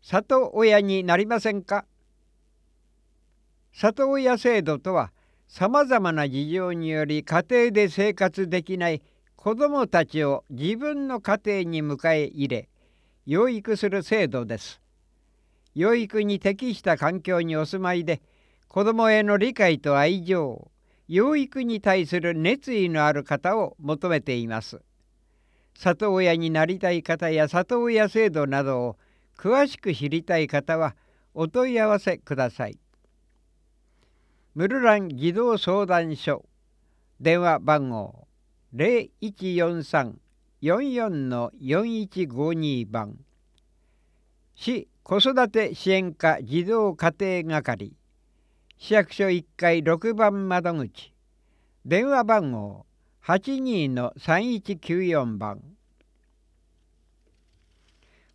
里親になりませんか。里親制度とは、さまざまな事情により家庭で生活できない子どもたちを自分の家庭に迎え入れ、養育する制度です。養育に適した環境にお住まいで、子どもへの理解と愛情、養育に対する熱意のある方を求めています。里親になりたい方や里親制度などを詳しく知りたい方はお問い合わせください。ムルラン児童相談所電話番号0143-44-4152番、市子育て支援課児童家庭係、市役所1階6番窓口、電話番号82-3194番。